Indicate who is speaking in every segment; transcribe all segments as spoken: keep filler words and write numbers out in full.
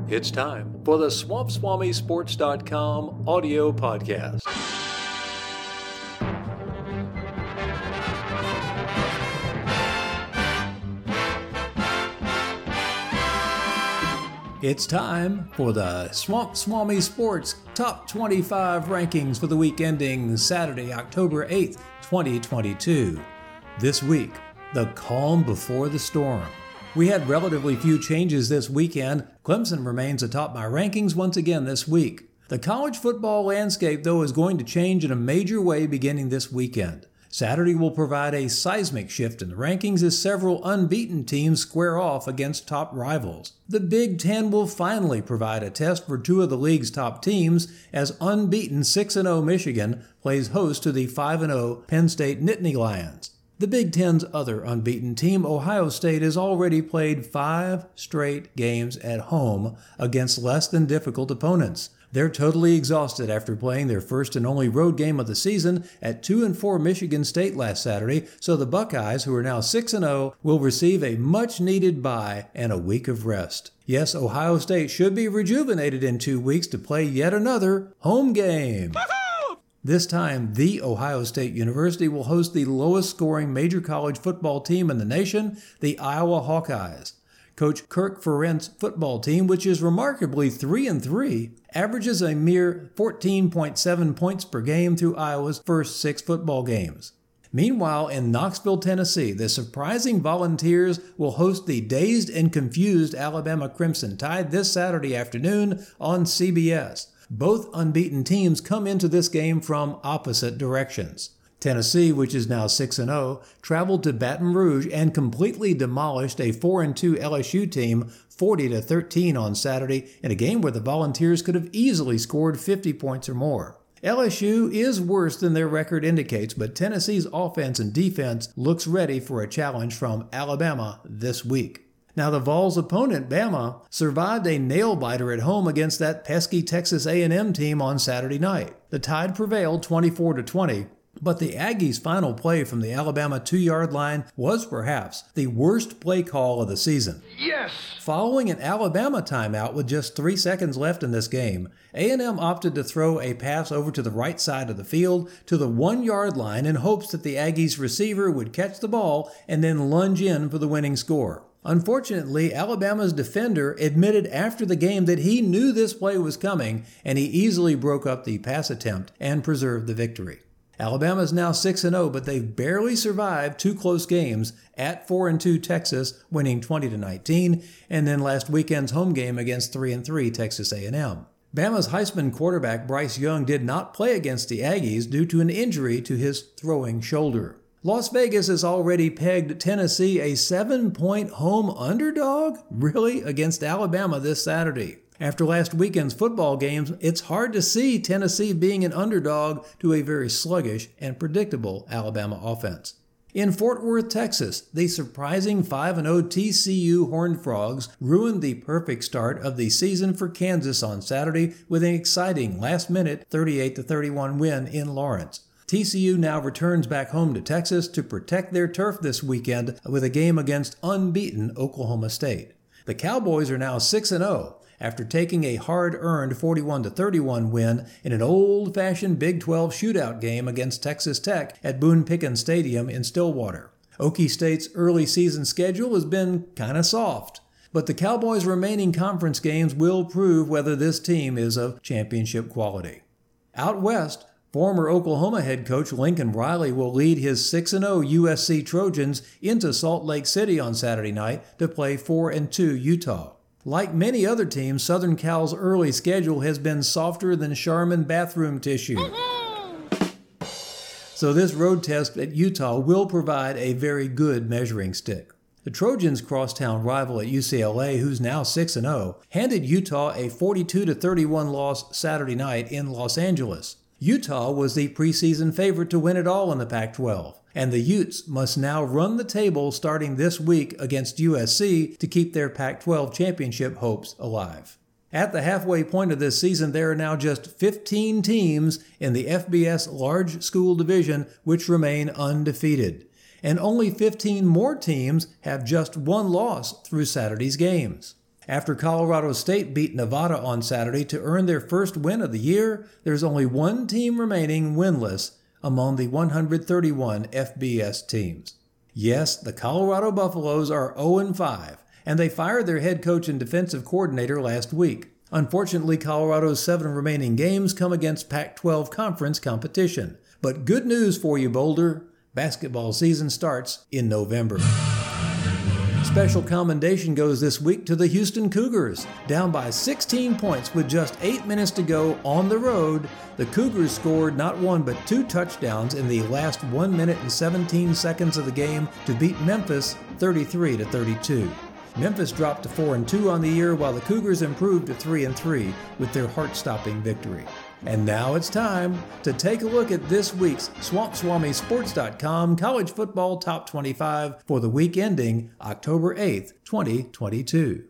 Speaker 1: It's time for the Swamp Swami Sports dot com audio podcast. It's time for the Swamp Swami Sports Top twenty-five rankings for the week ending Saturday, October eighth, twenty twenty-two. This week, the calm before the storm. We had relatively few changes this weekend. Clemson remains atop my rankings once again this week. The college football landscape, though, is going to change in a major way beginning this weekend. Saturday will provide a seismic shift in the rankings as several unbeaten teams square off against top rivals. The Big Ten will finally provide a test for two of the league's top teams as unbeaten six and oh Michigan plays host to the five and oh Penn State Nittany Lions. The Big Ten's other unbeaten team, Ohio State, has already played five straight games at home against less than difficult opponents. They're totally exhausted after playing their first and only road game of the season at two and four Michigan State last Saturday, so the Buckeyes, who are now six and oh, will receive a much-needed bye and a week of rest. Yes, Ohio State should be rejuvenated in two weeks to play yet another home game. This time, The Ohio State University will host the lowest-scoring major college football team in the nation, the Iowa Hawkeyes. Coach Kirk Ferentz' football team, which is remarkably three and three, averages a mere fourteen point seven points per game through Iowa's first six football games. Meanwhile, in Knoxville, Tennessee, the surprising Volunteers will host the dazed and confused Alabama Crimson Tide this Saturday afternoon on C B S. Both unbeaten teams come into this game from opposite directions. Tennessee, which is now six and oh, traveled to Baton Rouge and completely demolished a four and two L S U team forty to thirteen on Saturday in a game where the Volunteers could have easily scored fifty points or more. L S U is worse than their record indicates, but Tennessee's offense and defense looks ready for a challenge from Alabama this week. Now, the Vols' opponent, Bama, survived a nail-biter at home against that pesky Texas A and M team on Saturday night. The Tide prevailed twenty-four to twenty, but the Aggies' final play from the Alabama two-yard line was perhaps the worst play call of the season.
Speaker 2: Yes!
Speaker 1: Following an Alabama timeout with just three seconds left in this game, A and M opted to throw a pass over to the right side of the field to the one-yard line in hopes that the Aggies' receiver would catch the ball and then lunge in for the winning score. Unfortunately, Alabama's defender admitted after the game that he knew this play was coming, and he easily broke up the pass attempt and preserved the victory. Alabama is now six and oh, but they've barely survived two close games at four and two Texas, winning twenty to nineteen, and then last weekend's home game against three and three Texas A and M. Bama's Heisman quarterback Bryce Young did not play against the Aggies due to an injury to his throwing shoulder. Las Vegas has already pegged Tennessee a seven-point home underdog, really, against Alabama this Saturday. After last weekend's football games, it's hard to see Tennessee being an underdog to a very sluggish and predictable Alabama offense. In Fort Worth, Texas, the surprising five and oh T C U Horned Frogs ruined the perfect start of the season for Kansas on Saturday with an exciting last-minute thirty-eight to thirty-one win in Lawrence. T C U now returns back home to Texas to protect their turf this weekend with a game against unbeaten Oklahoma State. The Cowboys are now six and oh after taking a hard-earned forty-one to thirty-one win in an old-fashioned Big twelve shootout game against Texas Tech at Boone Pickens Stadium in Stillwater. Okie State's early season schedule has been kind of soft, but the Cowboys' remaining conference games will prove whether this team is of championship quality. Out west, former Oklahoma head coach Lincoln Riley will lead his six and oh U S C Trojans into Salt Lake City on Saturday night to play four and two Utah. Like many other teams, Southern Cal's early schedule has been softer than Charmin bathroom tissue. So this road test at Utah will provide a very good measuring stick. The Trojans' crosstown rival at U C L A, who's now six and oh, handed Utah a forty-two to thirty-one loss Saturday night in Los Angeles. Utah was the preseason favorite to win it all in the Pac twelve, and the Utes must now run the table starting this week against U S C to keep their Pac twelve championship hopes alive. At the halfway point of this season, there are now just fifteen teams in the F B S Large School Division which remain undefeated, and only fifteen more teams have just one loss through Saturday's games. After Colorado State beat Nevada on Saturday to earn their first win of the year, there's only one team remaining winless among the one hundred thirty-one F B S teams. Yes, the Colorado Buffaloes are oh and five, and they fired their head coach and defensive coordinator last week. Unfortunately, Colorado's seven remaining games come against Pac twelve conference competition. But good news for you, Boulder. Basketball season starts in November. Special commendation goes this week to the Houston Cougars. Down by sixteen points with just eight minutes to go on the road, the Cougars scored not one but two touchdowns in the last one minute and seventeen seconds of the game to beat Memphis thirty-three to thirty-two. Memphis dropped to four and two on the year, while the Cougars improved to three and three with their heart-stopping victory. And now it's time to take a look at this week's Swamp Swami Sports dot com College Football Top twenty-five for the week ending October eighth, twenty twenty-two.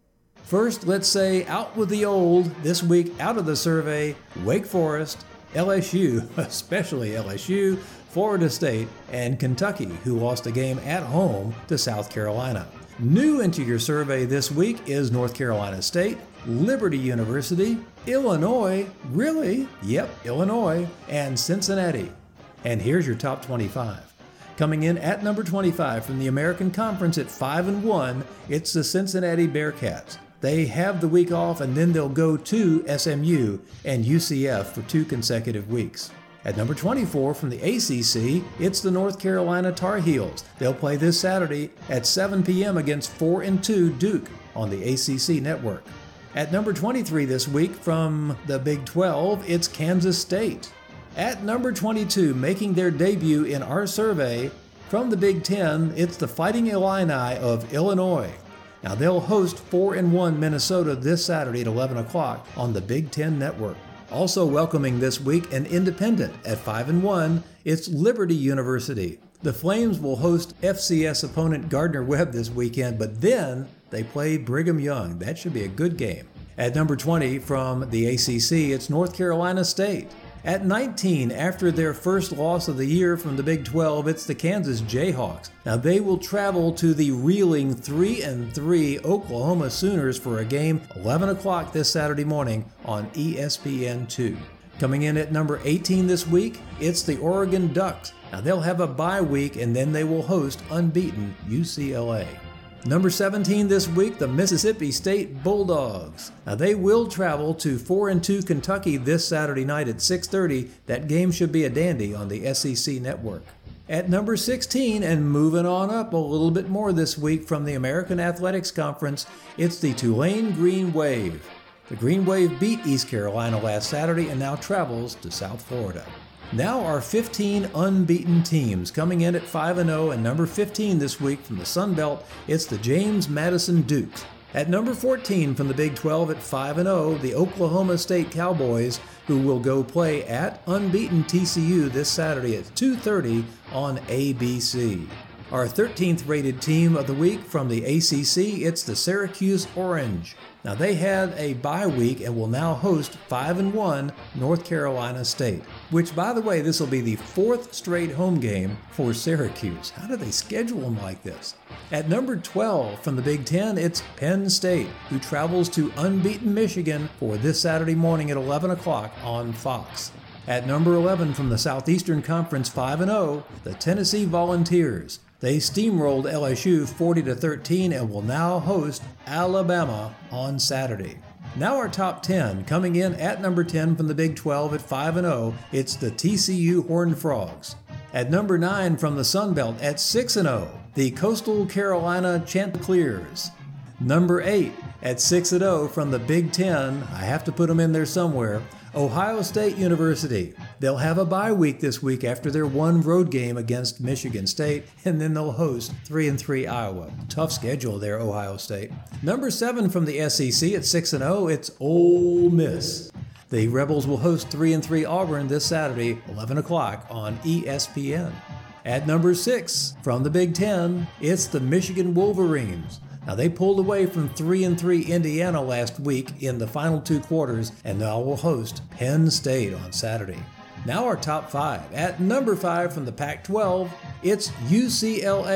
Speaker 1: First, let's say out with the old. This week out of the survey, Wake Forest, L S U, especially L S U, Florida State, and Kentucky, who lost a game at home to South Carolina. New into your survey this week is North Carolina State, Liberty University, Illinois, really? Yep, Illinois, and Cincinnati. And here's your top twenty-five. Coming in at number twenty-five from the American Conference at five and one, it's the Cincinnati Bearcats. They have the week off, and then they'll go to S M U and U C F for two consecutive weeks. At number twenty-four from the A C C, it's the North Carolina Tar Heels. They'll play this Saturday at seven p.m. against four and two Duke on the A C C network. At number twenty-three this week from the Big twelve, it's Kansas State. At number twenty-two, making their debut in our survey from the Big Ten, it's the Fighting Illini of Illinois. Now they'll host four and one Minnesota this Saturday at eleven o'clock on the Big Ten network. Also welcoming this week an independent at five and one, it's Liberty University. The Flames will host F C S opponent Gardner-Webb this weekend, but then they play Brigham Young. That should be a good game. At number twenty from the A C C, it's North Carolina State. At nineteen, after their first loss of the year from the Big twelve, it's the Kansas Jayhawks. Now they will travel to the reeling three and three Oklahoma Sooners for a game eleven o'clock this Saturday morning on E S P N two. Coming in at number eighteen this week, it's the Oregon Ducks. Now they'll have a bye week, and then they will host unbeaten U C L A. Number seventeen this week, the Mississippi State Bulldogs. Now they will travel to four and two Kentucky this Saturday night at six thirty. That game should be a dandy on the S E C network. At number sixteen, and moving on up a little bit more this week from the American Athletics Conference, it's the Tulane Green Wave. The Green Wave beat East Carolina last Saturday and now travels to South Florida. Now our fifteen unbeaten teams coming in at five and oh, and number fifteen this week from the Sun Belt, it's the James Madison Dukes. At number fourteen from the Big twelve at five and oh, the Oklahoma State Cowboys, who will go play at unbeaten T C U this Saturday at two thirty on A B C. Our thirteenth rated team of the week from the A C C, it's the Syracuse Orange. Now they had a bye week and will now host five and one North Carolina State, which, by the way, this will be the fourth straight home game for Syracuse. How do they schedule them like this? At number twelve from the Big Ten, it's Penn State, who travels to unbeaten Michigan for this Saturday morning at eleven o'clock on Fox. At number eleven from the Southeastern Conference, five and oh, the Tennessee Volunteers. They steamrolled L S U forty to thirteen and will now host Alabama on Saturday. Now our top ten, coming in at number ten from the Big twelve at five and oh, it's the T C U Horned Frogs. At number nine from the Sun Belt at six and oh, the Coastal Carolina Chanticleers. Number eight at six and oh from the Big Ten, I have to put them in there somewhere, Ohio State University. They'll have a bye week this week after their one road game against Michigan State, and then they'll host three and three Iowa. Tough schedule there, Ohio State. Number seven from the S E C at six and oh, it's Ole Miss. The Rebels will host three and three Auburn this Saturday, eleven o'clock on E S P N. At number six from the Big Ten, it's the Michigan Wolverines. Now they pulled away from three and three Indiana last week in the final two quarters, and now will host Penn State on Saturday. Now our top five. At number five from the Pac twelve, it's U C L A.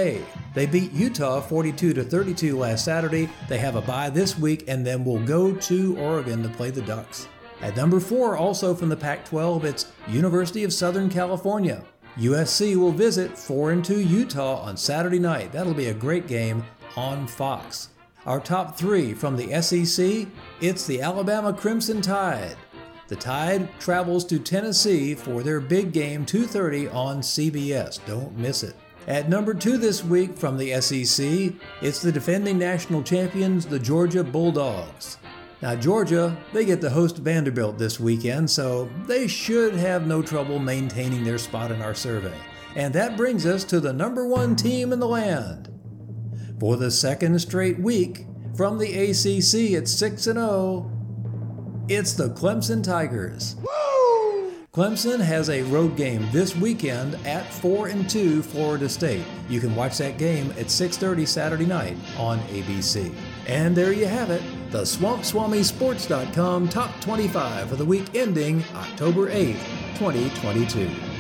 Speaker 1: They beat Utah forty-two to thirty-two last Saturday. They have a bye this week and then will go to Oregon to play the Ducks. At number four, also from the Pac twelve, it's University of Southern California. U S C will visit four and two Utah on Saturday night. That'll be a great game on Fox. Our top three from the S E C, it's the Alabama Crimson Tide. The Tide travels to Tennessee for their big game, two thirty on C B S. Don't miss it. At number two this week from the S E C, it's the defending national champions, the Georgia Bulldogs. Now Georgia, they get to host Vanderbilt this weekend, so they should have no trouble maintaining their spot in our survey. And that brings us to the number one team in the land. For the second straight week, from the A C C at six and oh, it's the Clemson Tigers. Woo! Clemson has a road game this weekend at four and two Florida State. You can watch that game at six thirty Saturday night on A B C. And there you have it, the Swamp Swami Sports dot com Top twenty-five for the week ending October eighth, twenty twenty-two.